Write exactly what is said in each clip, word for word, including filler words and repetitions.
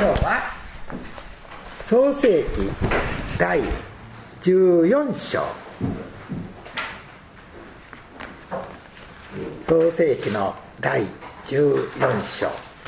今日は創世記だいじゅうよん章、創世記のだいじゅうよん章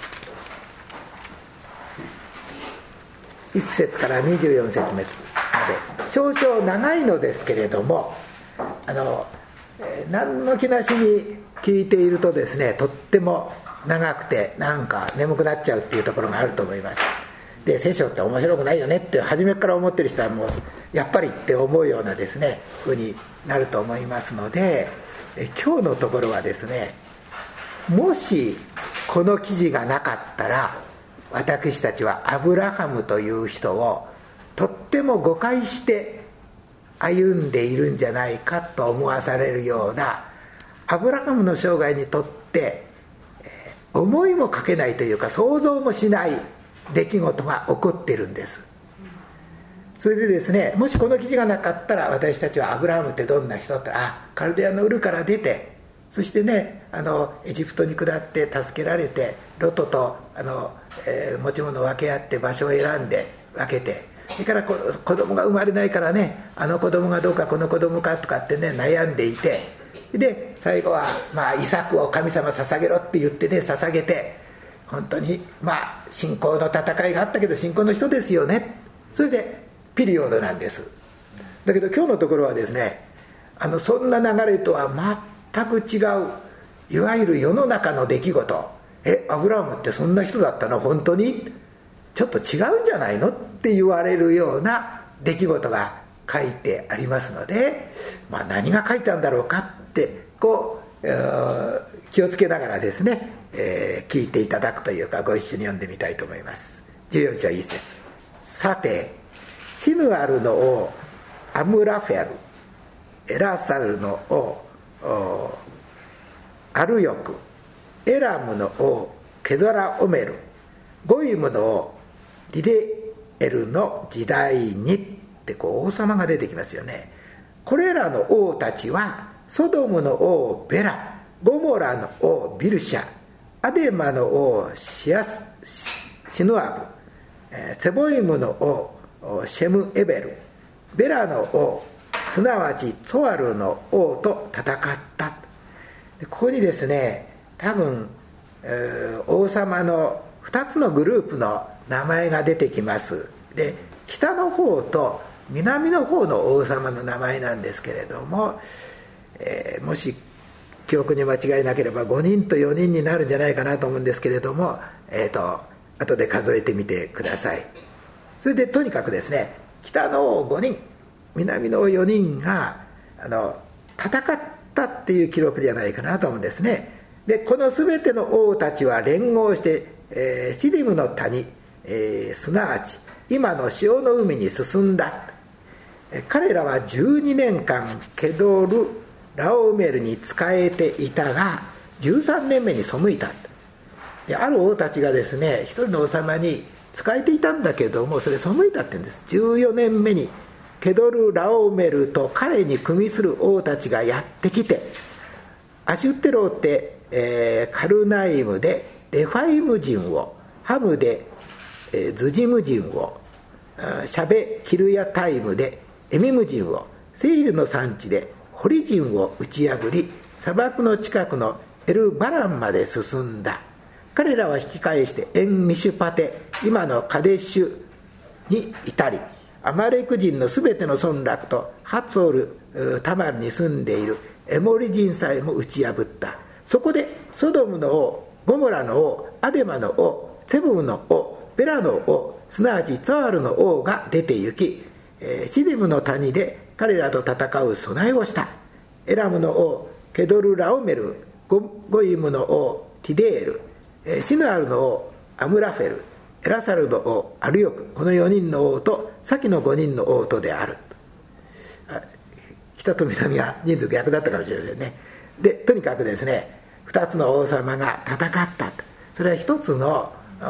いっ節からにじゅうよん節まで少々長いのですけれども、あの、えー、何の気なしに聞いているとですね、とっても長くてなんか眠くなっちゃうっていうところがあると思います。で、聖書って面白くないよねって初めから思ってる人はもうやっぱりって思うようなですね風になると思いますので、え今日のところはですね、もしこの記事がなかったら私たちはアブラハムという人をとっても誤解して歩んでいるんじゃないかと思わされるような、アブラハムの生涯にとって思いもかけないというか想像もしない出来事が起こっているんです。それでですね、もしこの記事がなかったら私たちはアブラハムってどんな人って、あ、カルデアのウルから出て、そしてね、あのエジプトに下って助けられて、ロトとあの、えー、持ち物を分け合って場所を選んで分けて、それから子供が生まれないからね、あの子供がどうかこの子供かとかってね悩んでいて、で最後はまあイサクを神様捧げろって言ってね捧げて、本当にまあ信仰の戦いがあったけど信仰の人ですよね。それでピリオドなんです。だけど今日のところはですね、あのそんな流れとは全く違う、いわゆる世の中の出来事、えアブラハムってそんな人だったの本当にちょっと違うんじゃないのって言われるような出来事が書いてありますので、まあ、何が書いてあるんだろうかってこう気をつけながらですね、えー、聞いていただくというかご一緒に読んでみたいと思います。じゅうよん章いっ節、さてシヌアルの王アムラフェル、エラサルの王アルヨク、エラムの王ケドラオメル、ゴイムの王リレエルの時代にってこう王様が出てきますよね。これらの王たちはソドムの王ベラ、ゴモラの王ビルシャ、アデマの王シアスシヌアブ、ツェボイムの王シェムエベル、ベラの王すなわちツォアルの王と戦った。ここにですね、多分、えー、王様のふたつのグループの名前が出てきます。で、北の方と南の方の王様の名前なんですけれども、えー、もし記憶に間違いなければごにんとよにんになるんじゃないかなと思うんですけれども、えーと、後で数えてみてください。それでとにかくですね、北の王ごにん、南の王よにんがあの戦ったっていう記録じゃないかなと思うんですね。で、この全ての王たちは連合して、えー、シディムの谷、えー、すなわち今の潮の海に進んだ。彼らはじゅうにねんかんケドルラオメルに仕えていたがじゅうさんねんめに背いた。で、ある王たちがですね、一人の王様に仕えていたんだけども、それ背いたって言うんです。じゅうよねんめにケドルラオメルと彼に組みする王たちがやってきて、アシュテロテ、えー、カルナイムでレファイム人を、ハムで、えー、ズジム人を、シャベキルヤタイムでエミム人を、セイルの産地でホリ人を打ち破り、砂漠の近くのエルバランまで進んだ。彼らは引き返してエンミシュパテ、今のカデシュに至り、アマレク人のすべての村落とハツオルタマルに住んでいるエモリ人さえも打ち破った。そこでソドムの王、ゴモラの王、アデマの王、セブムの王、ベラの王、すなわちツァールの王が出て行き、えー、シディムの谷で彼らと戦う備えをした。エラムの王ケドルラオメル、 ゴ, ゴイムの王ティデール、えー、シヌアルの王アムラフェル、エラサルの王アルヨク、このよにんの王と先のごにんの王とである。あ、北と南は人数逆だったかもしれませんね。で、とにかくですね、ふたつの王様が戦った。それはひとつの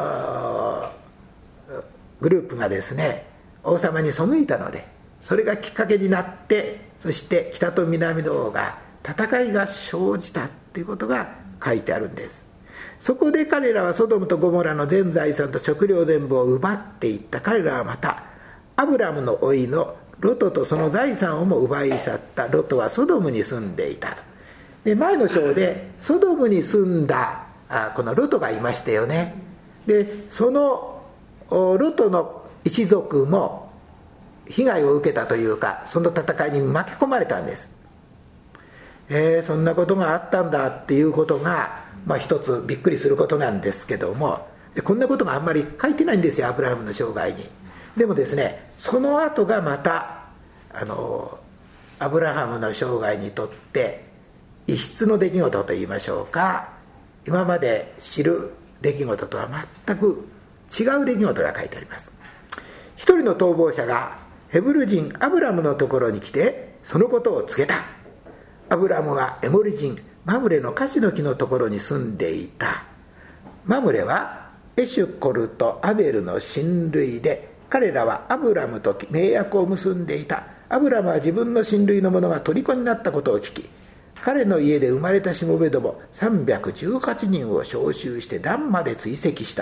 グループがですね王様に背いたので、それがきっかけになって、そして北と南の王が戦いが生じたっていうことが書いてあるんです。 そこで彼らはソドムとゴモラの全財産と食料全部を奪っていった。彼らはまたアブラムの甥のロトとその財産をも奪い去った。ロトはソドムに住んでいた。で前の章でソドムに住んだあこのロトがいましたよね。でそのロトの一族も被害を受けたというか、その戦いに巻き込まれたんです。えー、そんなことがあったんだっていうことが、まあ、一つびっくりすることなんですけども、こんなことがあんまり書いてないんですよ、アブラハムの生涯に。でもですね、その後がまたあのアブラハムの生涯にとって異質の出来事といいましょうか、今まで知る出来事とは全く違う出来事が書いてあります。一人の逃亡者がヘブル人アブラムのところに来てそのことを告げた。アブラムはエモリ人マムレのカシの木のところに住んでいた。マムレはエシュコルとアベルの親類で、彼らはアブラムと盟約を結んでいた。アブラムは自分の親類の者が虜になったことを聞き、彼の家で生まれたしもべどもさんびゃくじゅうはちにんを召集してダンまで追跡した。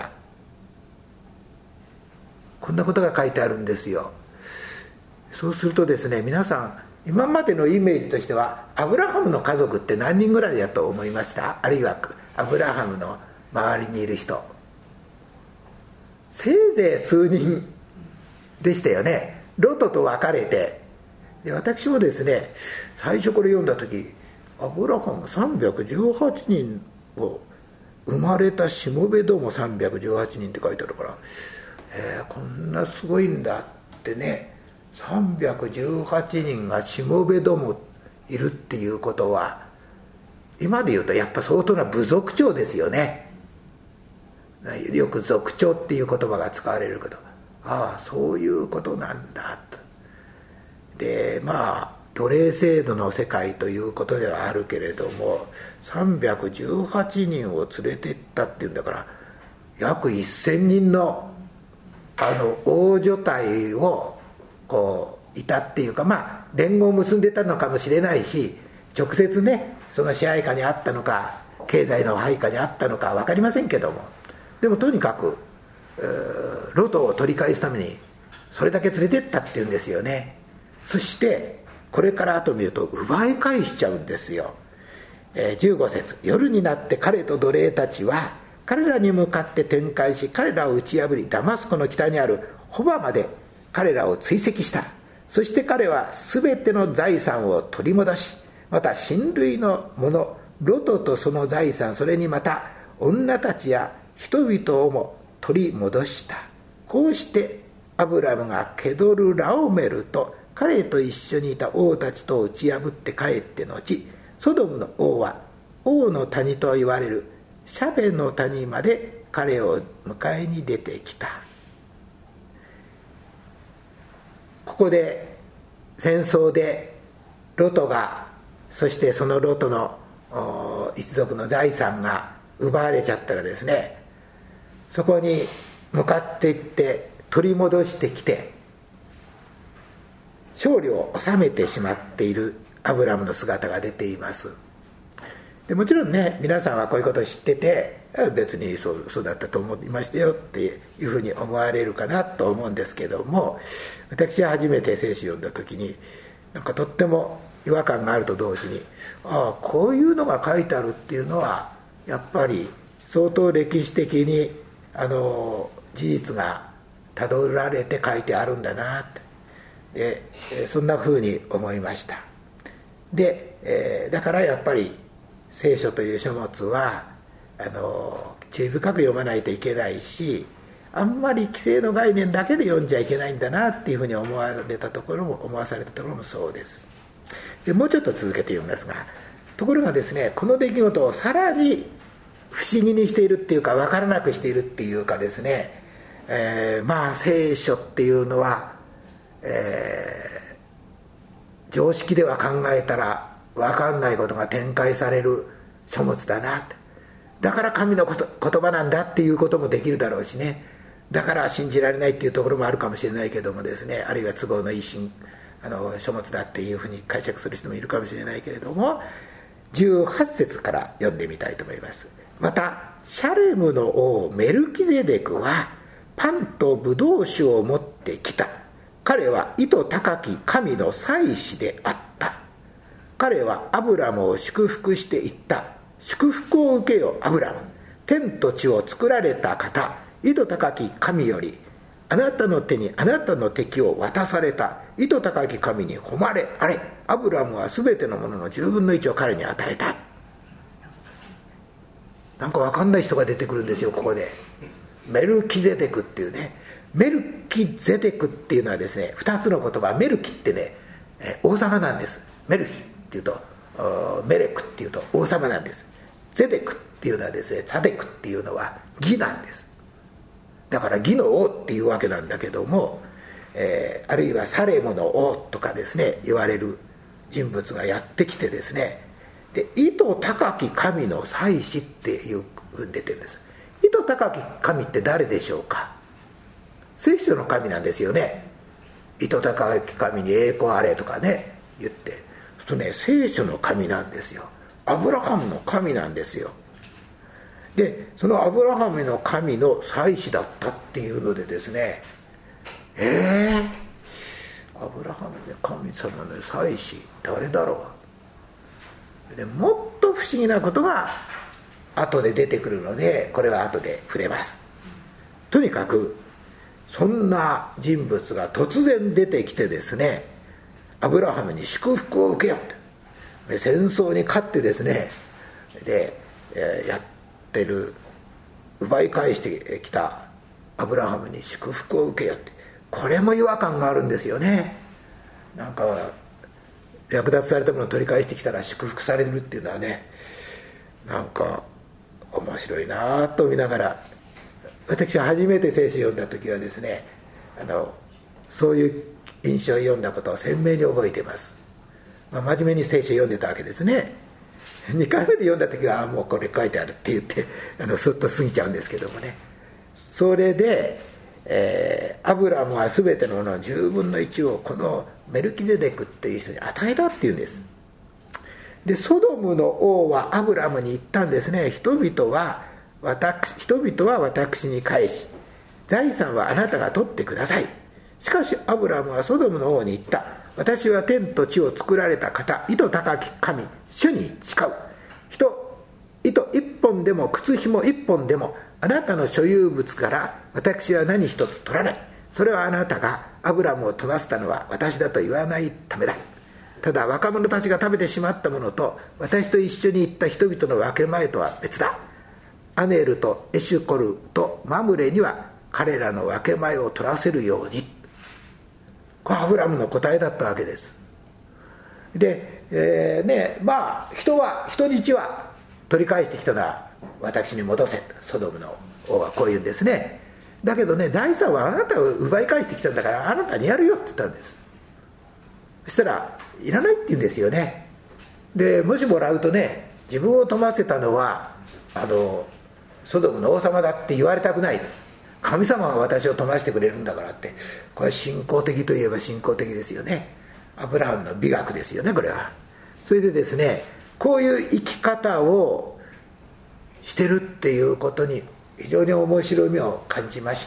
こんなことが書いてあるんですよ。そうするとですね、皆さん今までのイメージとしてはアブラハムの家族って何人ぐらいだと思いました？あるいはアブラハムの周りにいる人、せいぜい数人でしたよね。ロトと別れて、で私もですね、最初これ読んだ時、アブラハムさんびゃくじゅうはちにんを生まれたしもべどもさんびゃくじゅうはちにんって書いてあるから、えー、こんなすごいんだってね。さんびゃくじゅうはちにんがしもべどもいるっていうことは、今で言うとやっぱ相当な部族長ですよね。よく族長っていう言葉が使われるけど、ああそういうことなんだと。でまあ奴隷制度の世界ということではあるけれども、さんびゃくじゅうはちにんを連れてったっていうんだから、約せんにんのあの大所帯をこういたっていうか、まあ連合を結んでたのかもしれないし、直接ねその支配下にあったのか経済の配下にあったのか分かりませんけども、でもとにかくロトを取り返すためにそれだけ連れてったっていうんですよね。そしてこれから後見ると奪い返しちゃうんですよ。えー、じゅうご節、夜になって彼と奴隷たちは彼らに向かって展開し、彼らを打ち破り、ダマスコの北にあるホバまで彼らを追跡した。そして彼はすべての財産を取り戻し、また親類の者ロトとその財産、それにまた女たちや人々をも取り戻した。こうしてアブラムがケドルラオメルと彼と一緒にいた王たちと打ち破って帰って後、ソドムの王は王の谷と言われるシャベの谷まで彼を迎えに出てきた。ここで戦争でロトが、そしてそのロトの一族の財産が奪われちゃったらですね、そこに向かっていって取り戻してきて勝利を収めてしまっているアブラムの姿が出ています。でもちろんね、皆さんはこういうことを知ってて、別にそう、そうだったと思いましたよっていうふうに思われるかなと思うんですけども、私は初めて聖書を読んだ時になんかとっても違和感があると同時に、ああこういうのが書いてあるっていうのはやっぱり相当歴史的にあの事実がたどられて書いてあるんだなって、でそんなふうに思いました。で、えー、だからやっぱり聖書という書物はあの注意深く読まないといけないし、あんまり既成の概念だけで読んじゃいけないんだなっていうふうに思われたところも思わされたところもそうです。でもうちょっと続けて読みますが、ところがですね、この出来事をさらに不思議にしているっていうか、分からなくしているっていうかですね、えー、まあ聖書っていうのは、えー、常識では考えたら分かんないことが展開される書物だなって、だから神のこと言葉なんだっていうこともできるだろうしね、だから信じられないっていうところもあるかもしれないけどもですね、あるいは都合のいい新あの書物だっていうふうに解釈する人もいるかもしれないけれども、じゅうはち節から読んでみたいと思います。またシャレムの王メルキゼデクはパンとブドウ酒を持ってきた。彼は意図高き神の祭司であった。彼はアブラムを祝福していった。祝福を受けよアブラム。天と地を作られた方、意図高き神よりあなたの手にあなたの敵を渡された。意図高き神に誉れあれ。アブラムはすべてのもののじゅうぶんのいちを彼に与えた。なんか分かんない人が出てくるんですよ、ここで。メルキゼデクっていうね。メルキゼデクっていうのはですね、ふたつの言葉。メルキってね、王様なんです。メルヒっていうとメレクっていうと王様なんです。ゼデクっていうのはですね、サデクっていうのは義なんです。だから義の王っていうわけなんだけども、えー、あるいはサレムの王とかですね言われる人物がやってきてですね、で意図高き神の祭司っていうふうに出てるんです。意図高き神って誰でしょうか。聖書の神なんですよね。意図高き神に栄光あれとかね言って、そうね、聖書の神なんですよ。アブラハムの神なんですよ。でそのアブラハムの神の祭司だったっていうのでですね、えー、アブラハムの神様の祭司誰だろう。でもっと不思議なことが後で出てくるので、これは後で触れます。とにかくそんな人物が突然出てきてですね、アブラハムに祝福を受けようと、戦争に勝ってですね、で、えー、やってる奪い返してきたアブラハムに祝福を受けようって、これも違和感があるんですよね。なんか略奪されたものを取り返してきたら祝福されるっていうのはね、なんか面白いなと見ながら、私は初めて聖書を読んだ時はですね、あのそういう印象を読んだことを鮮明に覚えています。まあ、真面目に聖書を読んでたわけですね。にかいめで読んだ時はもうこれ書いてあるって言ってあのスッと過ぎちゃうんですけどもね、それで、えー、アブラムは全てのもののじゅうぶんのいちをこのメルキゼデクっていう人に与えたっていうんです。でソドムの王はアブラムに言ったんですね。人々は私人々は私に返し、財産はあなたが取ってください。しかしアブラムはソドムの王に言った。私は天と地を作られた方、意図高き神主に誓う。人糸一本でも靴紐一本でもあなたの所有物から私は何一つ取らない。それはあなたがアブラムを飛ばしたのは私だと言わないためだ。ただ若者たちが食べてしまったものと私と一緒に行った人々の分け前とは別だ。アネルとエシュコルとマムレには彼らの分け前を取らせるように。これはアブラムの答えだったわけです。で、えーね、まあ人は人質は取り返してきたのは私に戻せ、ソドムの王はこう言うんですね。だけどね、財産はあなたを奪い返してきたんだからあなたにやるよって言ったんです。そしたらいらないって言うんですよね。でもしもらうとね、自分を富ませたのはあのソドムの王様だって言われたくない。神様は私を富ませてくれるんだからって、これは信仰的といえば信仰的ですよね。アブラハムの美学ですよね、これは。それでですね、こういう生き方をしてるっていうことに非常に面白みを感じました。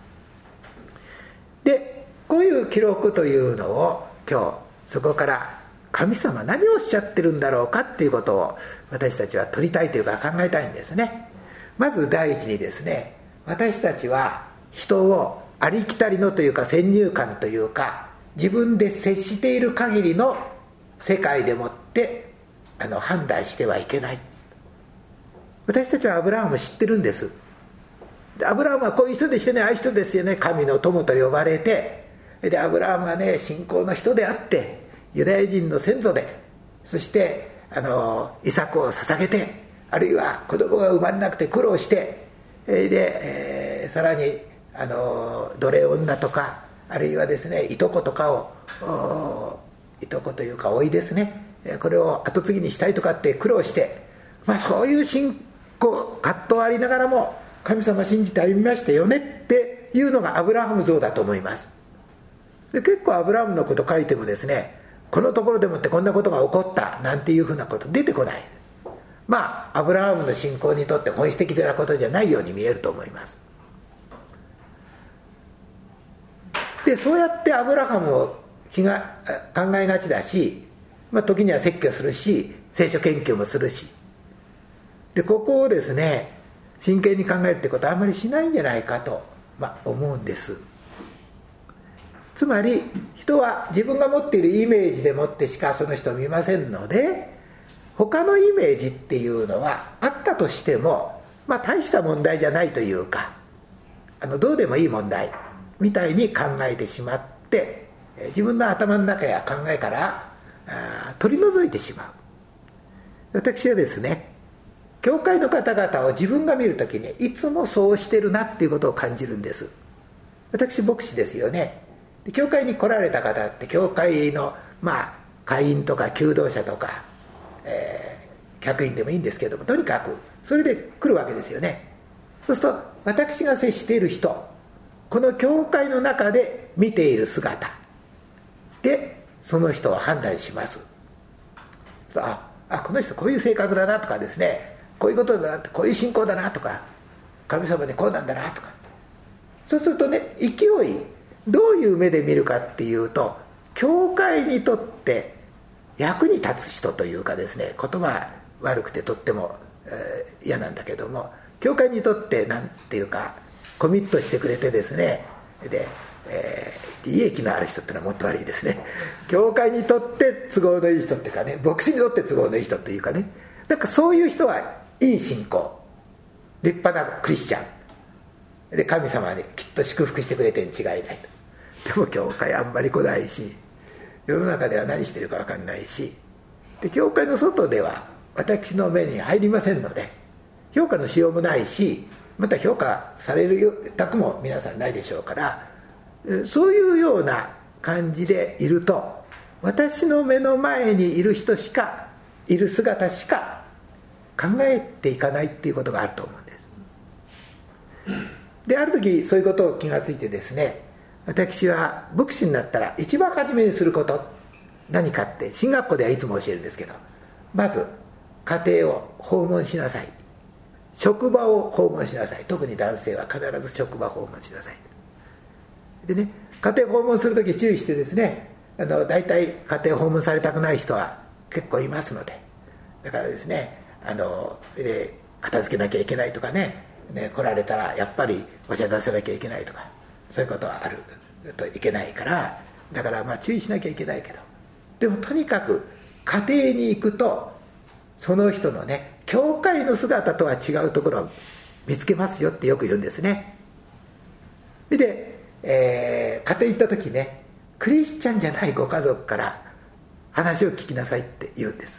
でこういう記録というのを今日そこから神様何をおっしゃってるんだろうかっていうことを私たちは取りたいというか考えたいんですね。まず第一にですね、私たちは人をありきたりのというか先入観というか自分で接している限りの世界でもってあの判断してはいけない。私たちはアブラハムを知ってるんです。でアブラハムはこういう人でしてね、ああいう人ですよね、神の友と呼ばれて、でアブラハムはね信仰の人であってユダヤ人の先祖で、そしてあのイサクを捧げて、あるいは子供が生まれなくて苦労してで、えー、さらにあの奴隷女とかあるいはですねいとことかをいとこというか老いですね、これを後継ぎにしたいとかって苦労して、まあ、そういう信仰葛藤ありながらも神様信じて歩みましたよねっていうのがアブラハム像だと思います。で結構アブラハムのこと書いてもですね、このところでもってこんなことが起こったなんていうふうなこと出てこない。 まあアブラハムの信仰にとって本質的なことじゃないように見えると思います。でそうやってアブラハムを気が考えがちだし、まあ、時には説教するし聖書研究もするし、でここをですね真剣に考えるってことはあんまりしないんじゃないかと、まあ、思うんです。つまり人は自分が持っているイメージでもってしかその人を見ませんので、他のイメージっていうのはあったとしても、まあ、大した問題じゃないというか、あのどうでもいい問題みたいに考えてしまって、自分の頭の中や考えからあ取り除いてしまう。私はですね、教会の方々を自分が見るときにいつもそうしてるなっていうことを感じるんです。私牧師ですよね。で教会に来られた方って教会のまあ会員とか求道者とか、えー、客員でもいいんですけども、とにかくそれで来るわけですよね。そうすると私が接している人、この教会の中で見ている姿でその人を判断します。ああこの人こういう性格だなとかですね、こういうことだなって、こういう信仰だなとか、神様にこうなんだなとか、そうするとね、勢いどういう目で見るかっていうと、教会にとって役に立つ人というかですね、言葉悪くてとっても、えー、嫌なんだけども、教会にとってなんていうかコミットしてくれてですね、で、えー、利益のある人ってのはもっと悪いですね。教会にとって都合のいい人っていうかね、牧師にとって都合のいい人っていうかね、なんかそういう人はいい信仰、立派なクリスチャンで神様にきっと祝福してくれてに違いないと。でも教会あんまり来ないし、世の中では何してるか分かんないし、で教会の外では私の目に入りませんので評価のしようもないし、また評価されるたくも皆さんないでしょうから、そういうような感じでいると、私の目の前にいる人しかいる姿しか考えていかないっていうことがあると思うんです。である時そういうことを気がついてですね、私は牧師になったら一番初めにすること何かって、進学校ではいつも教えるんですけど、まず家庭を訪問しなさい、職場を訪問しなさい、特に男性は必ず職場訪問しなさい。でね、家庭訪問するとき注意してですね、あの大体家庭訪問されたくない人は結構いますので、だからですね、あので片付けなきゃいけないとか ね, ね来られたらやっぱりお茶出さなきゃいけないとか、そういうことはあるといけないから、だからまあ注意しなきゃいけないけど、でもとにかく家庭に行くとその人のね、教会の姿とは違うところを見つけますよってよく言うんですね。で、えー、家庭行った時ね、クリスチャンじゃないご家族から話を聞きなさいって言うんです。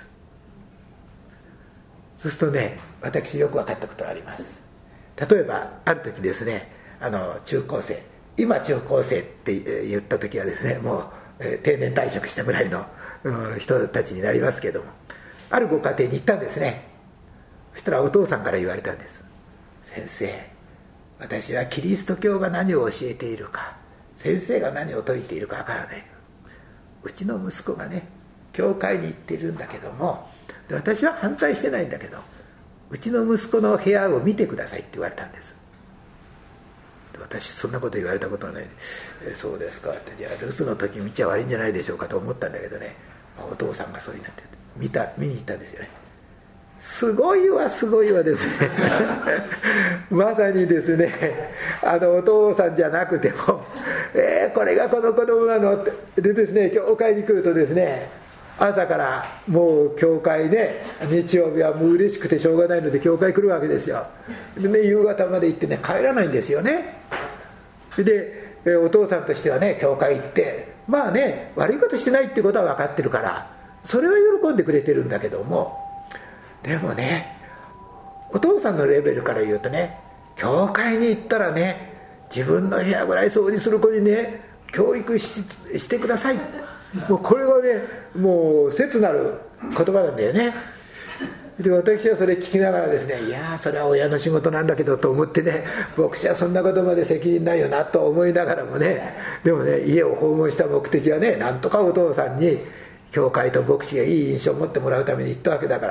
そうするとね、私よく分かったことがあります。例えばある時ですね、あの中高生、今中高生って言った時はですね、もう、えー、定年退職したぐらいの、うん、人たちになりますけども、あるご家庭に行ったんですね。そしたらお父さんから言われたんです。先生、私はキリスト教が何を教えているか、先生が何を説いているかわからない。うちの息子がね、教会に行っているんだけども、で私は反対してないんだけど、うちの息子の部屋を見てくださいって言われたんです。で私そんなこと言われたことはない。えそうですかって、じゃあ留守の時見ちゃ悪いんじゃないでしょうかと思ったんだけどね、お父さんがそうになって見た見に行ったんですよね。すごいわすごいわですねまさにですね、あのお父さんじゃなくても、えー、これがこの子供なのってでですね、教会に来るとですね、朝からもう教会ね、日曜日はもう嬉しくてしょうがないので教会来るわけですよ。でね、夕方まで行ってね、帰らないんですよね。で、えー、お父さんとしてはね、教会行ってまあね、悪いことしてないってことは分かってるから、それは喜んでくれてるんだけども、でもね、お父さんのレベルから言うとね、教会に行ったらね、自分の部屋ぐらい掃除する子にね、教育 し, してください。もうこれはね、もう切なる言葉なんだよね。で私はそれ聞きながらですね、いやそれは親の仕事なんだけどと思ってね、牧師はそんなことまで責任ないよなと思いながらもね、でもね、家を訪問した目的はね、なんとかお父さんに教会と牧師がいい印象を持ってもらうために行ったわけだから、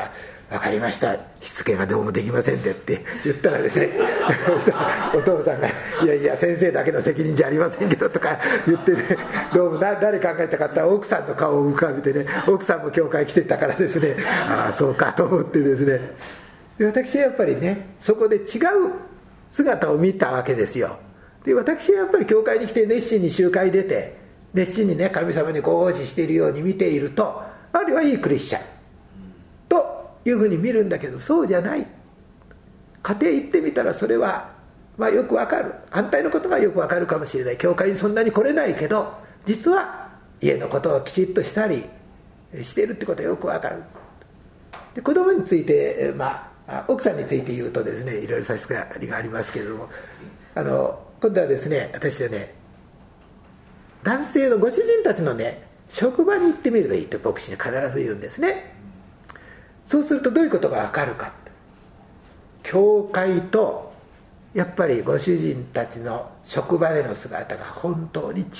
分かりました、しつけがどうもできませんでって言ったらですねお父さんがいやいや先生だけの責任じゃありませんけどとか言ってね、どうもな誰考えたかったら奥さんの顔を浮かべてね、奥さんも教会来てたからですね、ああそうかと思ってですね、で私はやっぱりねそこで違う姿を見たわけですよ。で私はやっぱり教会に来て熱心に集会出て熱心にね神様にご奉仕しているように見ていると、あれはいいクリスチャンというふうに見るんだけど、そうじゃない。家庭行ってみたらそれは、まあ、よくわかる、反対のことがよくわかるかもしれない。教会にそんなに来れないけど実は家のことをきちっとしたりしているってことはよくわかる。で子供について、まあ、奥さんについて言うとですね、いろいろ差し支えがありますけれども、あの今度はですね、私はね男性のご主人たちのね職場に行ってみるといいと牧師に必ず言うんですね。そうするとどういうことが分かるか、教会とやっぱりご主人たちの職場での姿が本当に違う、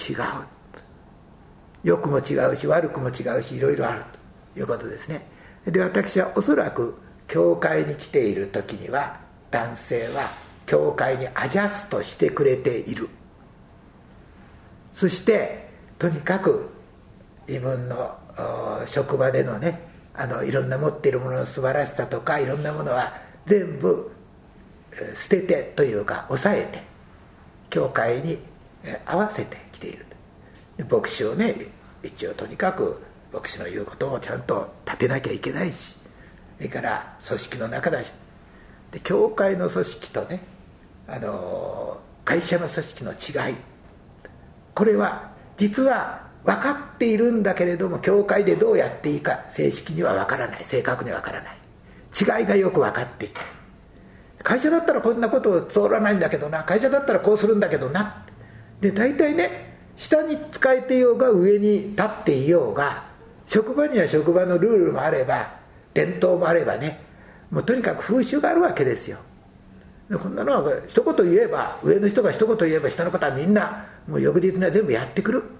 良くも違うし悪くも違うしいろいろあるということですね。で私はおそらく教会に来ている時には男性は教会にアジャストしてくれている。そしてとにかく自分の職場でのねあのいろんな持っているものの素晴らしさとかいろんなものは全部捨ててというか抑えて教会に合わせてきている。牧師をね一応とにかく牧師の言うこともちゃんと立てなきゃいけないし、それから組織の中だし、で教会の組織とねあの会社の組織の違い、これは実は分かっているんだけれども教会でどうやっていいか正式には分からない、正確に分からない、違いがよく分かっていて、会社だったらこんなことを通らないんだけどな、会社だったらこうするんだけどな、で大体ね下に仕えていようが上に立っていようが職場には職場のルールもあれば伝統もあればね、もうとにかく風習があるわけですよ。でこんなのは一言言えば上の人が一言言えば下の方はみんなもう翌日には全部やってくる、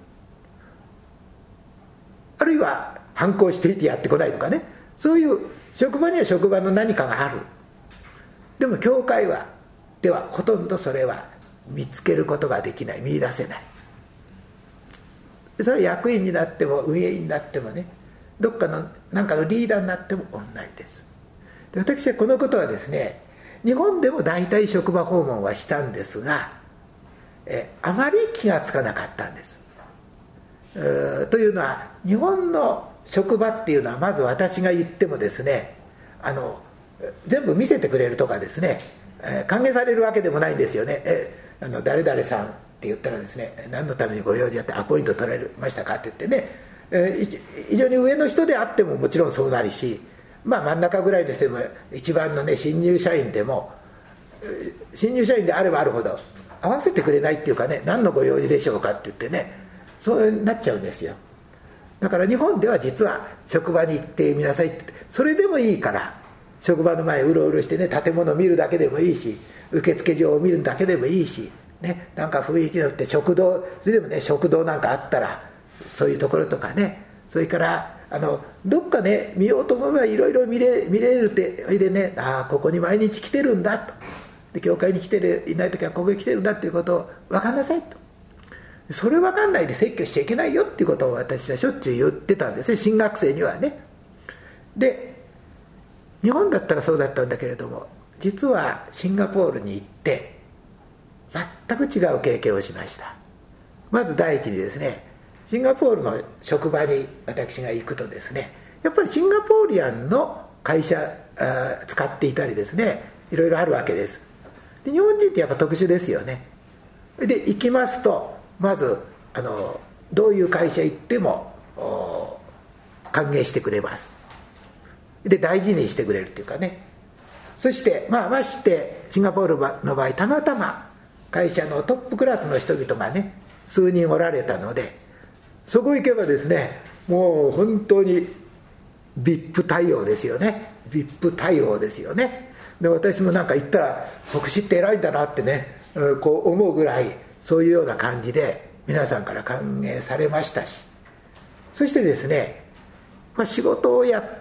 あるいは反抗していてやってこないとかね、そういう職場には職場の何かがある。でも教会はではほとんどそれは見つけることができない、見出せない。それは役員になっても運営員になってもね、どっかの何かのリーダーになっても同じです。で私はこのことはですね日本でも大体職場訪問はしたんですが、えあまり気がつかなかったんです。というのは日本の職場っていうのはまず私が言ってもですねあの全部見せてくれるとかですね、え歓迎されるわけでもないんですよね。えあの誰々さんって言ったらですね、何のためにご用事やってアポイント取られましたかって言ってね、え非常に上の人であってももちろんそうなるし、まあ真ん中ぐらいの人でも一番のね新入社員でも新入社員であればあるほど合わせてくれないっていうかね、何のご用事でしょうかって言ってね、そうなっちゃうんですよ。だから日本では実は職場に行ってみなさいって、それでもいいから職場の前うろうろしてね、建物を見るだけでもいいし、受付所を見るだけでもいいしね、なんか雰囲気によって食堂、それでもね食堂なんかあったらそういうところとかね、それからあのどっかね見ようと思えばいろいろ見れ、見れるって、それでね、ああここに毎日来てるんだと、で教会に来てるいない時はここに来てるんだっていうことを分かんなさいと、それ分かんないで説教しちゃいけないよっていうことを私はしょっちゅう言ってたんですね、新学生にはね。で日本だったらそうだったんだけれども、実はシンガポールに行って全く違う経験をしました。まず第一にですね、シンガポールの職場に私が行くとですね、やっぱりシンガポーリアンの会社あ使っていたりですね、いろいろあるわけです。で日本人ってやっぱ特殊ですよね。で行きますとまずあのどういう会社行っても歓迎してくれます。で大事にしてくれるっていうかね、そしてまあましてシンガポールの場合たまたま会社のトップクラスの人々がね数人おられたので、そこ行けばですねもう本当に ブイアイピー 対応ですよね、 ブイアイピー 対応ですよね。で私もなんか行ったら牧師って偉いんだなってねこう思うぐらい、そういうような感じで皆さんから歓迎されましたし、そしてですね、まあ、仕事をやっ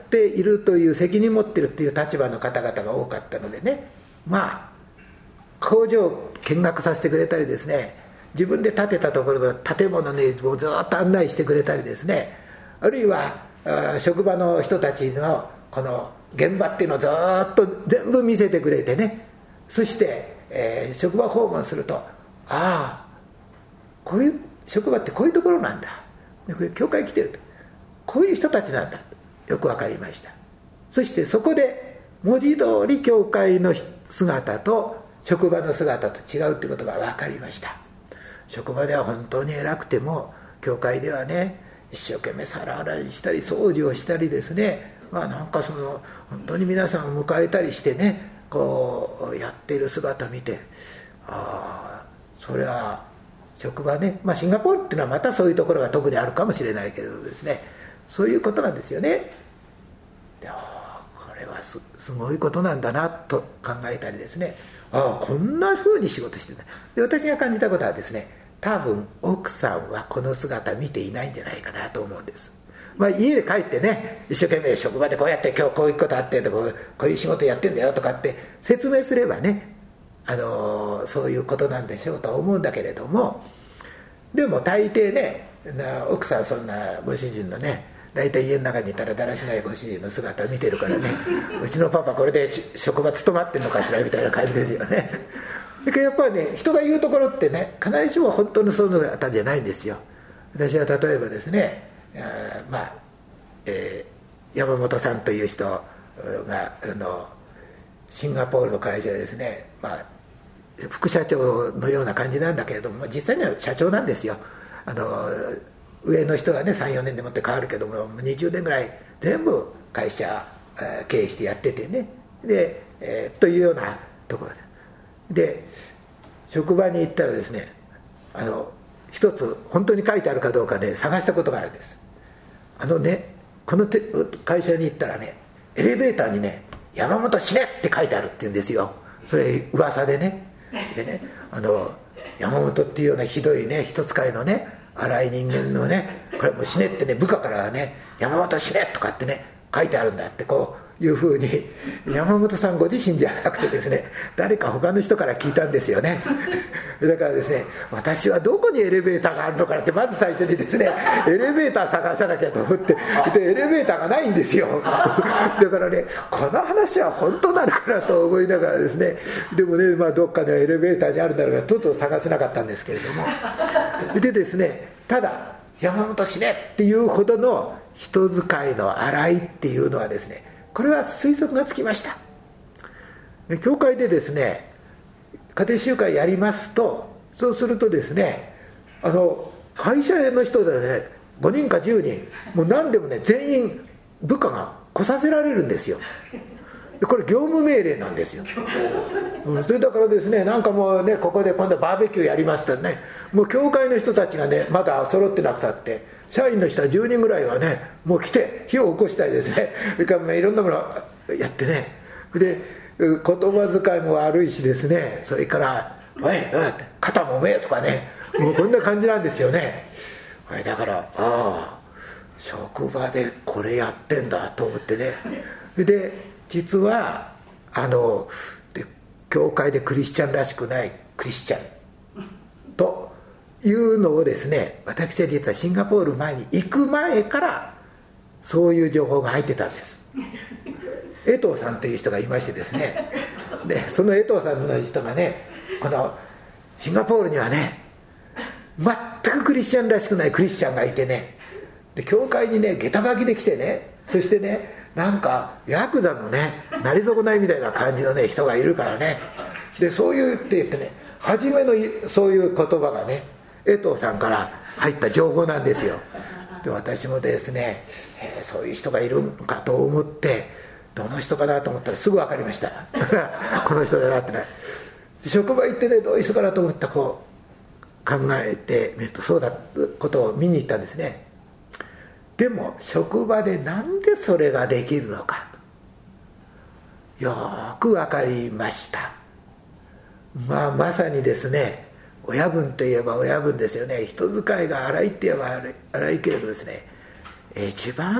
っているという責任持っているという立場の方々が多かったのでね、まあ工場を見学させてくれたりですね、自分で建てたところの建物にもずっと案内してくれたりですね、あるいは職場の人たちのこの現場っていうのをずっと全部見せてくれてね、そして、えー、職場訪問すると、ああこういう職場ってこういうところなんだ、これ教会来てるとこういう人たちなんだとよく分かりました。そしてそこで文字通り教会の姿と職場の姿と違うってことが分かりました。職場では本当に偉くても、教会ではね一生懸命皿洗いしたり掃除をしたりですね、まあなんかその本当に皆さんを迎えたりしてね、こうやっている姿を見て、ああそれは職場ね、まあシンガポールっていうのはまたそういうところが特にあるかもしれないけれどですね、そういうことなんですよね。で、あこれは す, すごいことなんだなと考えたりですね、ああこんな風に仕事してた。で私が感じたことはですね、多分奥さんはこの姿見ていないんじゃないかなと思うんです。まあ、家で帰ってね一生懸命職場でこうやって今日こういうことあってとかこういう仕事やってんだよとかって説明すればね、あのー、そういうことなんでしょうと思うんだけれども、でも大抵ね奥さんそんなご主人のね大体家の中にいたらだらしないご主人の姿を見てるからねうちのパパこれで職場務まってんのかしらみたいな感じですよね。だからやっぱりね人が言うところってね必ずしも本当にその方じゃないんですよ。私は例えばですね、あまあ、えー、山本さんという人があのシンガポールの会社でですね、まあ、副社長のような感じなんだけれども実際には社長なんですよ。あの上の人がね さん,よ 年でもって変わるけどもにじゅうねんぐらい全部会社経営してやっててね、で、えー、というようなところでで職場に行ったらですね、あの一つ本当に書いてあるかどうかね探したことがあるんです。あのねこの会社に行ったらねエレベーターにね山本死ねって書いてあるって言うんですよ。それ噂でね、でねあの山本っていうようなひどいね人使いのね荒い人間のねこれもう死ねってね部下からはね山本死ねとかってね書いてあるんだってこういうふうに山本さんご自身じゃなくてですね誰か他の人から聞いたんですよね。だからですね私はどこにエレベーターがあるのかなってまず最初にですねエレベーター探さなきゃと思ってでエレベーターがないんですよ。だからねこの話は本当なのかなと思いながらですね、でもね、まあ、どっかでエレベーターにあるんだろうからとうとう探せなかったんですけれども、でですねただ山本死ねっていうほどの人使いの荒いっていうのはですねこれは推測がつきました。教会でですね家庭集会やりますと、そうするとですねあの会社の人でねごにんかじゅうにんもう何でもね全員部下が来させられるんですよ。でこれ業務命令なんですよ、うん、それだからですねなんかもうねここで今度バーベキューやりますとねもう教会の人たちがねまだ揃ってなくたって社員の人はじゅうにんぐらいはねもう来て火を起こしたりですねそれからいろんなものやってねで言葉遣いも悪いしですねそれから「おい肩もめ」とかねもうこんな感じなんですよね。だからああ職場でこれやってんだと思ってね、で実はあので教会でクリスチャンらしくないクリスチャンというのをですね私は実はシンガポール前に行く前からそういう情報が入ってたんです。江藤さんという人がいましてですね、でその江藤さんの人がねこのシンガポールにはね全くクリスチャンらしくないクリスチャンがいてね、で教会にね下駄履きで来てね、そしてねなんかヤクザのねなり損ないみたいな感じのね人がいるからね、でそういうって言ってね初めのそういう言葉がね江藤さんから入った情報なんですよ。で私もですね、えー、そういう人がいるのかと思ってどの人かなと思ったらすぐ分かりましたこの人だなってね。職場行ってねどういう人かなと思ったこう考えてみるとそうだことを見に行ったんですね。でも職場でなんでそれができるのかよく分かりました。まあまさにですね親分といえば親分ですよね。人使いが荒いって言えば荒いけれどですね一番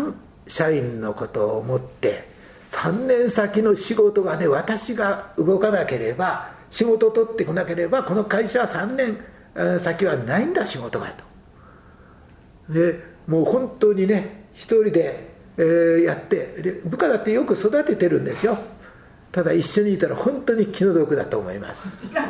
社員のことを思ってさんねん先の仕事がね、私が動かなければ、仕事を取ってこなければこの会社はさんねん先はないんだ仕事がと。でもう本当にね一人で、えー、やってで部下だってよく育ててるんですよ。ただ一緒にいたら本当に気の毒だと思います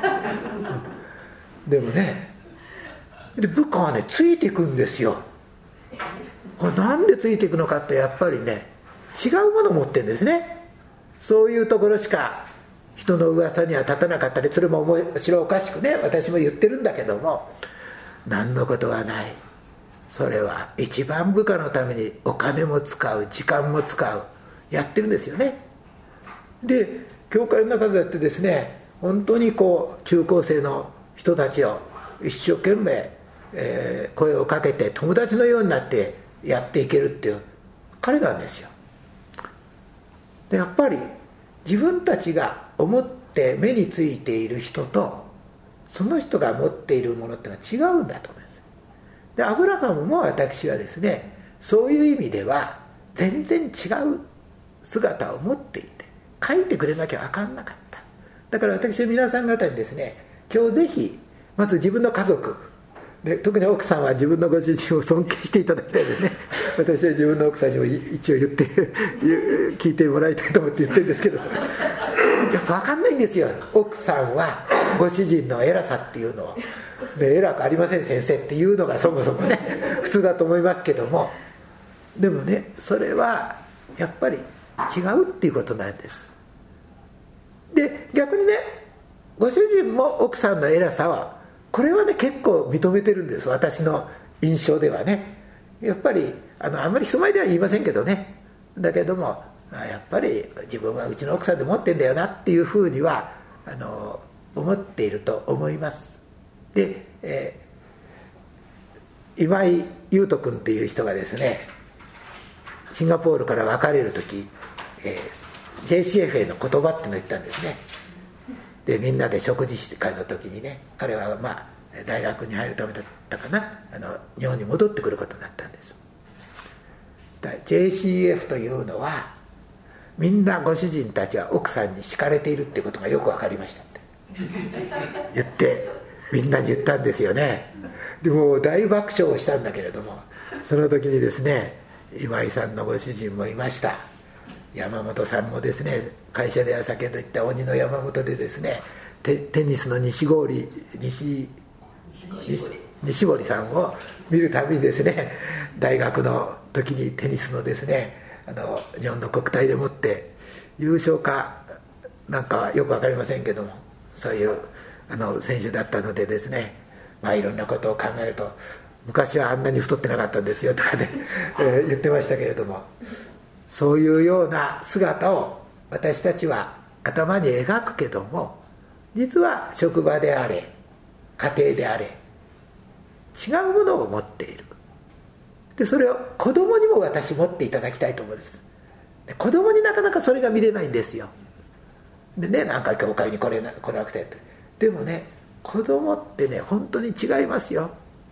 でもね、で部下はねついていくんですよ。これなんでついていくのかって、やっぱりね違うものを持ってるんですね。そういうところしか人の噂には立たなかったり、それも面白おかしくね私も言ってるんだけども、何のことはない。それは一番部下のためにお金も使う、時間も使う、やってるんですよね。で教会の中でやってですね、本当にこう中高生の人たちを一生懸命、えー、声をかけて友達のようになってやっていけるっていう彼なんですよ。でやっぱり自分たちが思って目についている人とその人が持っているものってのは違うんだと思います。でアブラハムも私はですね、そういう意味では全然違う姿を持っていて書いてくれなきゃ分かんなかった。だから私は皆さん方にですね、今日ぜひまず自分の家族で、特に奥さんは自分のご主人を尊敬していただきたいですね。私は自分の奥さんにも一応言って聞いてもらいたいと思って言ってるんですけどやっぱ分かんないんですよ。奥さんはご主人の偉さっていうのを、で偉くありません先生っていうのがそもそもね普通だと思いますけども、でもねそれはやっぱり違うっていうことなんです。で逆にね、ご主人も奥さんの偉さはこれはね結構認めてるんです。私の印象ではね、やっぱりあのあんまり人前では言いませんけどね、だけどもやっぱり自分はうちの奥さんで持ってんだよなっていうふうにはあの思っていると思います。で、えー、今井優斗君っていう人がですね、シンガポールから別れる時、えー、ジェーシーエフエー の言葉っていうのを言ったんですね。でみんなで食事会の時にね、彼はまあ大学に入るためだったかな、あの日本に戻ってくることになったんです。ジェーシーエフ というのはみんなご主人たちは奥さんに敷かれているってことがよく分かりましたって言ってみんなに言ったんですよね。でも大爆笑をしたんだけれども、その時にですね、今井さんのご主人もいました。山本さんもですね、会社では先ほど言った鬼の山本でですね、 テ, テニスの西郡西西堀さんを見るたびにですね、大学の時にテニスのですね、あの日本の国体でもって優勝かなんかはよく分かりませんけども、そういうあの選手だったのでですね、まあいろんなことを考えると、昔はあんなに太ってなかったんですよとかね、えー、言ってましたけれども、そういうような姿を私たちは頭に描くけども、実は職場であれ家庭であれ違うものを持っている。でそれを子供にも私持っていただきたいと思うんです。で子供になかなかそれが見れないんですよ。でね、なんか教会に来れな、来なくてって、でもね子供ってね本当に違いますよ。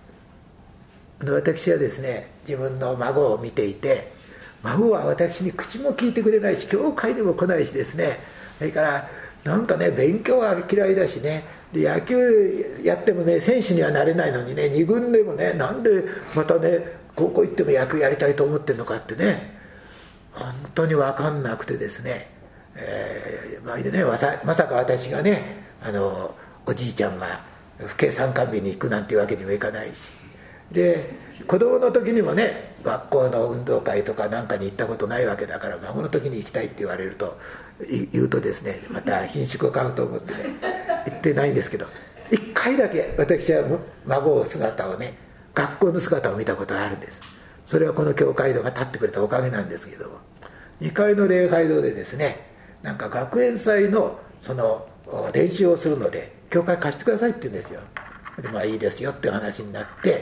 私はですね、自分の孫を見ていて、孫は私に口も聞いてくれないし、教会にも来ないしですね、それからなんかね勉強は嫌いだしね、で野球やってもね選手にはなれないのにね、に軍でもね、なんでまたね高校行っても野球やりたいと思ってるのかってね、本当に分かんなくてですね、えー、まあでね、まさ、まさか私がね、あのおじいちゃんが父兄参観日に行くなんていうわけにもいかないし、で子供の時にもね学校の運動会とかなんかに行ったことないわけだから、孫の時に行きたいって言われると言うとですね、また品種を買うと思ってね行ってないんですけど、一回だけ私は孫姿をね、学校の姿を見たことがあるんです。それはこの教会堂が立ってくれたおかげなんですけども、にかいの礼拝堂でですね、なんか学園祭のその練習をするので教会貸してくださいって言うんですよ。でまあいいですよっていう話になって、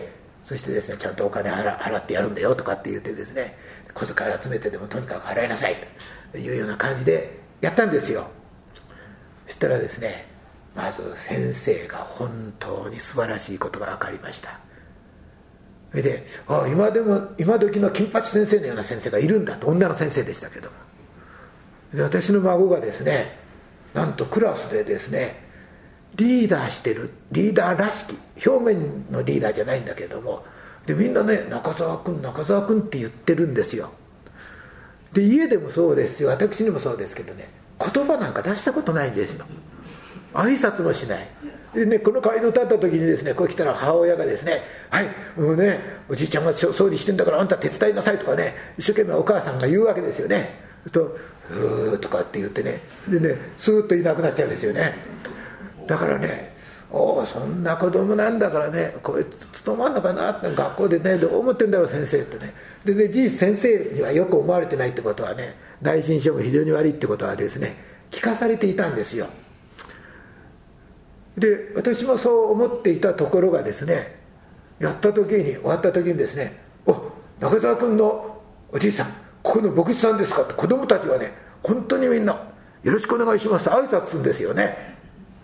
そしてですね、ちゃんとお金 払, 払ってやるんだよとかって言ってですね、小遣い集めてでもとにかく払いなさいというような感じでやったんですよ。そしたらですね、まず先生が本当に素晴らしいことが分かりました。 それで、あ今でも今時の金八先生のような先生がいるんだと、女の先生でしたけども、で私の孫がですね、なんとクラスでですね、リーダーしてる、リーダーらしき、表面のリーダーじゃないんだけども、でみんなね、中澤君中澤君って言ってるんですよ。で家でもそうですよ、私にもそうですけどね、言葉なんか出したことないんですよ。挨拶もしない。でね、この街道立った時にですね、こう来たら母親がですね、はいもうね、おじいちゃんが掃除してんだからあんた手伝いなさいとかね、一生懸命お母さんが言うわけですよね。とうーとかって言ってね、でねスーッといなくなっちゃうんですよね。だからね、おおそんな子供なんだからね、こいつ務まんのかなって学校でね、どう思ってんだろう先生ってね。でね、事実先生にはよく思われてないってことはね、内申書も非常に悪いってことはですね、聞かされていたんですよ。で私もそう思っていたところがですね、やった時に終わった時にですね、お中澤君のおじいさんここの牧師さんですかって、子供たちはね本当にみんなよろしくお願いします挨拶するんですよね。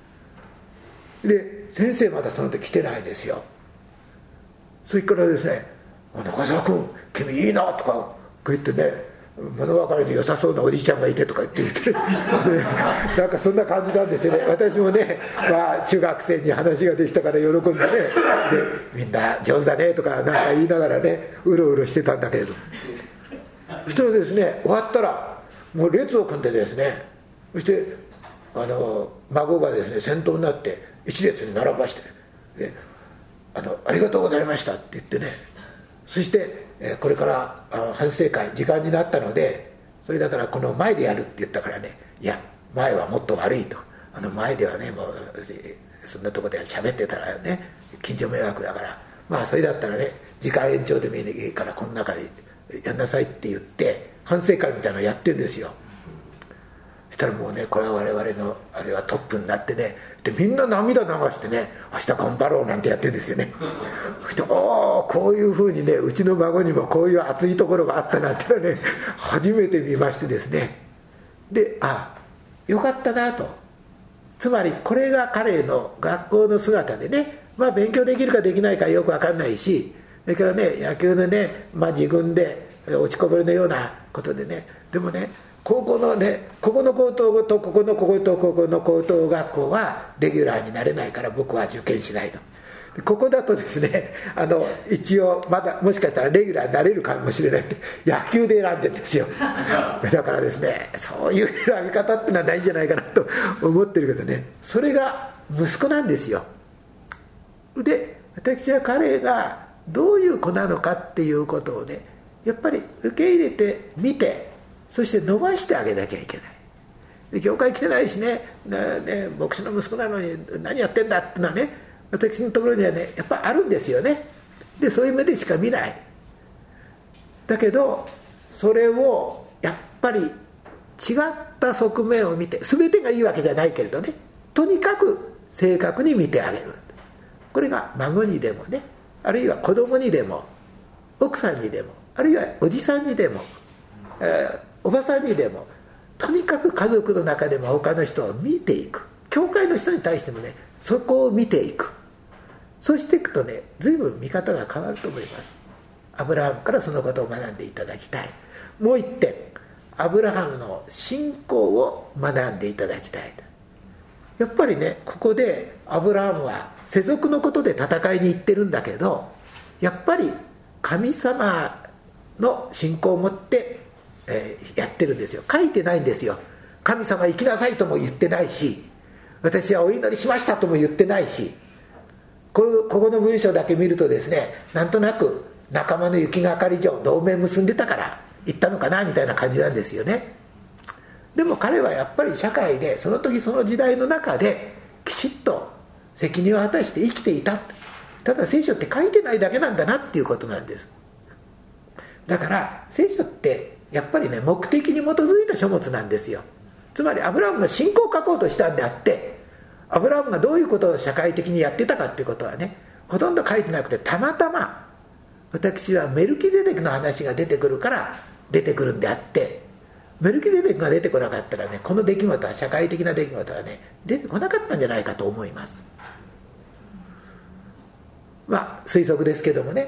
で先生まだその時来てないですよ。それからですね、中澤君君いいなとかこう言ってね、物分かりの良さそうなおじいちゃんがいてとか言って言ってなんかそんな感じなんですよね。私もね、まあ、中学生に話ができたから喜んでね、でみんな上手だねとかなんか言いながらねうろうろしてたんだけれど、そしたらですね、終わったらもう列を組んでですね、そしてあの孫がですね先頭になって一列に並ばして、であのありがとうございましたって言ってね、そしてこれから反省会時間になったので、それだからこの前でやるって言ったからね、いや前はもっと悪いと、あの前ではねもうそんなとこで喋ってたらね近所迷惑だから、まあそれだったらね時間延長でもいいからこの中でやんなさいって言って反省会みたいなのやってるんですよ。そしたらもうね、これは我々のあれはトップになってね、でみんな涙流してね、明日頑張ろうなんてやってるんですよね。そしておーこういうふうにね、うちの孫にもこういう熱いところがあったなんてね初めて見ましてですね、であよかったなと、つまりこれが彼の学校の姿でね、まあ勉強できるかできないかよく分かんないし、それからね野球でね、まあ、自軍で落ちこぼれのようなことでね、でもね高校のね、ここの高等とここのこことここの高等学校はレギュラーになれないから僕は受験しないと。ここだとですね、あの一応まだもしかしたらレギュラーになれるかもしれないって野球で選んでるんですよ。だからですね、そういう選び方ってのはないんじゃないかなと思ってるけどね、それが息子なんですよ。で私は彼がどういう子なのかっていうことをね、やっぱり受け入れてみて、そして伸ばしてあげなきゃいけない。で教会来てないし ね, ね牧師の息子なのに何やってんだってのはね、私のところにはねやっぱあるんですよね。でそういう目でしか見ない。だけどそれをやっぱり違った側面を見て、全てがいいわけじゃないけれどね、とにかく正確に見てあげる。これが孫にでもね、あるいは子供にでも奥さんにでも、あるいはおじさんにでも、えーおばさんにでも、とにかく家族の中でも他の人を見ていく。教会の人に対してもね、そこを見ていく。そうしていくとね、随分見方が変わると思います。アブラハムからそのことを学んでいただきたい。もう一点、アブラハムの信仰を学んでいただきたい。やっぱりね、ここでアブラハムは世俗のことで戦いに行ってるんだけど、やっぱり神様の信仰を持ってえー、やってるんですよ。書いてないんですよ。神様生きなさいとも言ってないし、私はお祈りしましたとも言ってないし、この、ここの文章だけ見るとですね、なんとなく仲間の雪がかり上同盟結んでたから行ったのかなみたいな感じなんですよね。でも彼はやっぱり社会でその時その時代の中できちっと責任を果たして生きていた。ただ聖書って書いてないだけなんだなっていうことなんです。だから聖書ってやっぱりね、目的に基づいた書物なんですよ。つまりアブラハムの信仰を書こうとしたんであって、アブラハムがどういうことを社会的にやってたかっていうことはね、ほとんど書いてなくて、たまたま私はメルキゼデクの話が出てくるから出てくるんであって、メルキゼデクが出てこなかったらね、この出来事は、社会的な出来事はね出てこなかったんじゃないかと思います。まあ推測ですけどもね。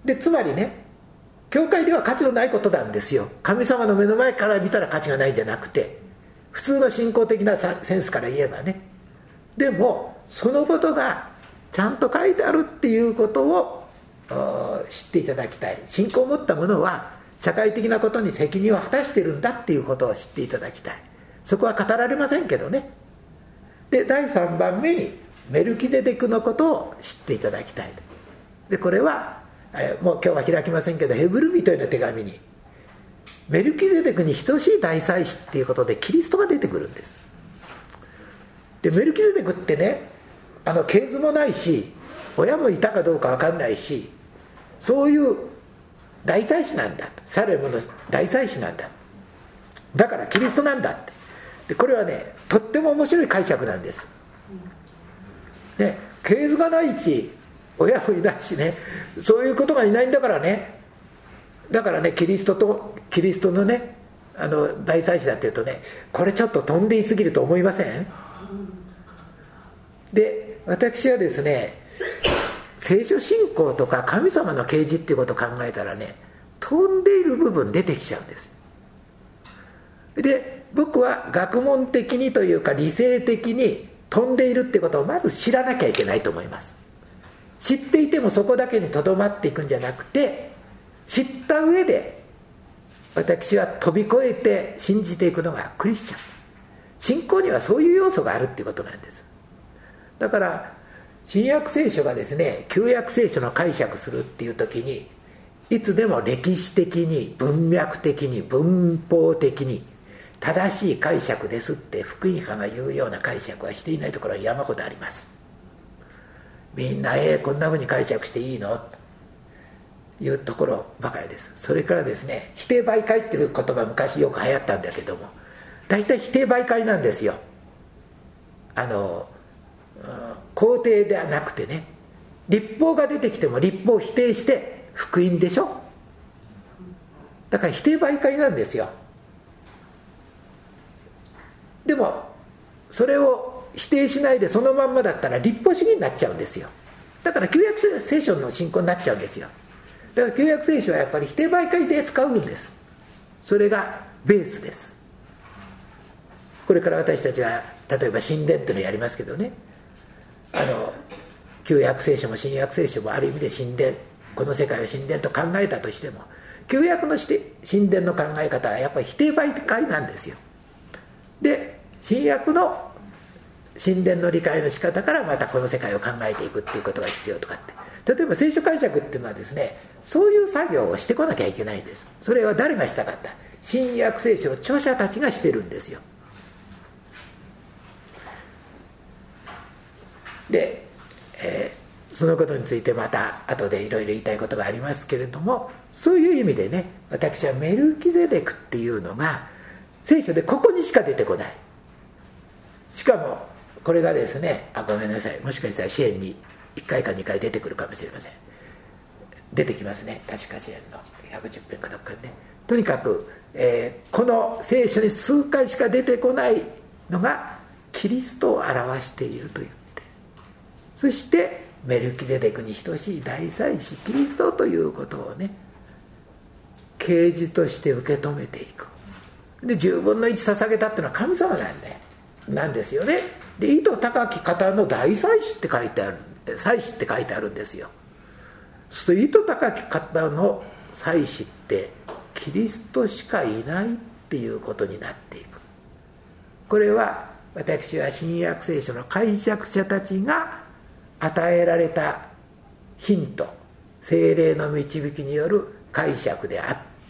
でつまりね、教会では価値のないことなんですよ。神様の目の前から見たら価値がないんじゃなくて、普通の信仰的なセンスから言えばね。でもそのことがちゃんと書いてあるっていうことを知っていただきたい。信仰を持った者は社会的なことに責任を果たしているんだっていうことを知っていただきたい。そこは語られませんけどね。でだいさんばんめにメルキゼデクのことを知っていただきたい。でこれはえもう今日は開きませんけど、ヘブル人への手紙にメルキゼデクに等しい大祭司っていうことでキリストが出てくるんです。でメルキゼデクってね、あの系図もないし親もいたかどうか分かんないし、そういう大祭司なんだと、サレムの大祭司なんだ、だからキリストなんだって。でこれはね、とっても面白い解釈なんです。ね、系図がないし親もいないしね、そういうことがいないんだからね、だからねキリストとキリストのねあの大祭司だっていうとね、これちょっと飛んでいすぎると思いません？で私はですね、聖書信仰とか神様の啓示っていうことを考えたらね、飛んでいる部分出てきちゃうんです。で僕は学問的にというか理性的に飛んでいるってことをまず知らなきゃいけないと思います。知っていてもそこだけにとどまっていくんじゃなくて、知った上で私は飛び越えて信じていくのがクリスチャン。信仰にはそういう要素があるっていうことなんです。だから新約聖書がですね、旧約聖書の解釈するっていう時に、いつでも歴史的に文脈的に文法的に正しい解釈ですって福音派が言うような解釈はしていないところは山ほどあります。みんなえー、こんなふうに解釈していいのというところばかりです。それからですね、否定媒介っていう言葉昔よく流行ったんだけども、大体否定媒介なんですよ。あの肯定ではなくてね、律法が出てきても律法を否定して福音でしょ。だから否定媒介なんですよ。でもそれを否定しないでそのまんまだったら律法主義になっちゃうんですよ。だから旧約聖書の信仰になっちゃうんですよ。だから旧約聖書はやっぱり否定媒介で使うんです。それがベースです。これから私たちは例えば神殿っていうのをやりますけどね、あの旧約聖書も新約聖書もある意味で神殿、この世界を神殿と考えたとしても、旧約のして神殿の考え方はやっぱり否定媒介なんですよ。で新約の神殿の理解の仕方からまたこの世界を考えていくっていうことが必要とかって、例えば聖書解釈っていうのはですね、そういう作業をしてこなきゃいけないんです。それは誰がしたかった？新約聖書の著者たちがしてるんですよ。で、えー、そのことについてまた後でいろいろ言いたいことがありますけれども、そういう意味でね、私はメルキゼデクっていうのが聖書でここにしか出てこない。しかもこれがですね、あごめんなさい、もしかしたら支援にいっかいかにかい出てくるかもしれません。出てきますね、確か支援のひゃくじゅっぺんかどっかにね。とにかく、えー、この聖書に数回しか出てこないのがキリストを表していると言って、そしてメルキゼデクに等しい大祭司キリストということをね、啓示として受け止めていく。でじゅうぶんのいち捧げたっていうのは神様なんでなんですよね。で意図高き方の大祭司って書いてある、祭司って書いてあるんですよ。そうすると意図高き方の祭司ってキリストしかいないっていうことになっていく。これは私は新約聖書の解釈者たちが与えられたヒント、聖霊の導きによる解釈であって、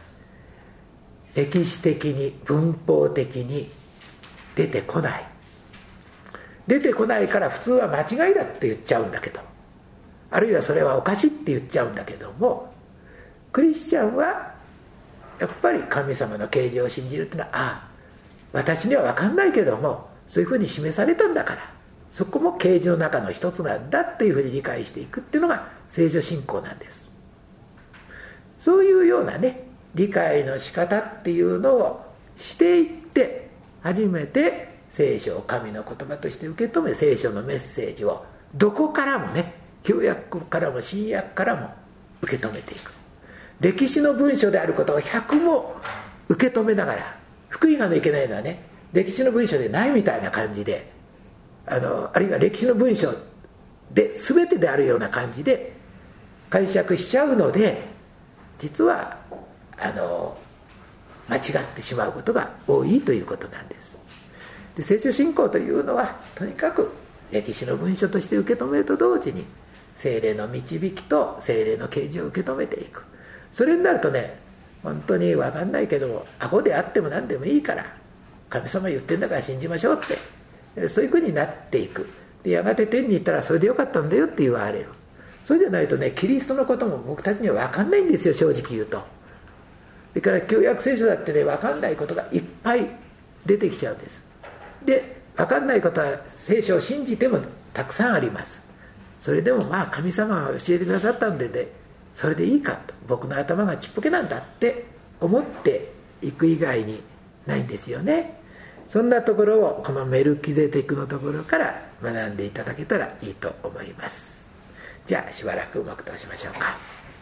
歴史的に文法的に出てこない出てこないから普通は間違いだって言っちゃうんだけど、あるいはそれはおかしいって言っちゃうんだけども、クリスチャンはやっぱり神様の啓示を信じるっていうのは、ああ私には分かんないけどもそういうふうに示されたんだから、そこも啓示の中の一つなんだっていうふうに理解していくっていうのが聖書信仰なんです。そういうようなね理解の仕方っていうのをしていって初めて聖書を神の言葉として受け止め、聖書のメッセージをどこからもね、旧約からも新約からも受け止めていく。歴史の文書であることをひゃくも受け止めながら、福音派のいけないのはね、歴史の文書でないみたいな感じで、あのあるいは歴史の文書で全てであるような感じで解釈しちゃうので、実はあの間違ってしまうことが多いということなんです。で、聖書信仰というのはとにかく歴史の文書として受け止めると同時に、聖霊の導きと聖霊の啓示を受け止めていく。それになるとね、本当に分かんないけどアホであっても何でもいいから神様言ってんだから信じましょうって、そういうふうになっていく。で、やがて天に行ったらそれでよかったんだよって言われる。そうじゃないとね、キリストのことも僕たちには分かんないんですよ、正直言うと。それから旧約聖書だってね、分かんないことがいっぱい出てきちゃうんです。で、分かんないことは聖書を信じてもたくさんあります。それでもまあ神様が教えてくださったんで、ね、それでいいかと、僕の頭がちっぽけなんだって思っていく以外にないんですよね。そんなところをこのメルキゼテクのところから学んでいただけたらいいと思います。じゃあしばらく黙祷しましょうか。